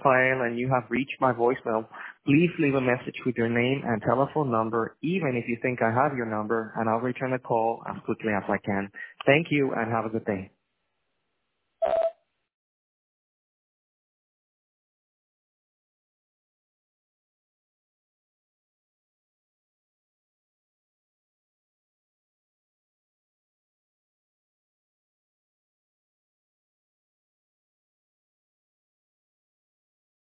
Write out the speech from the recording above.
Rafael, and you have reached my voicemail. Please leave a message with your name and telephone number, even if you think I have your number, and I'll return the call as quickly as I can. Thank you, and have a good day.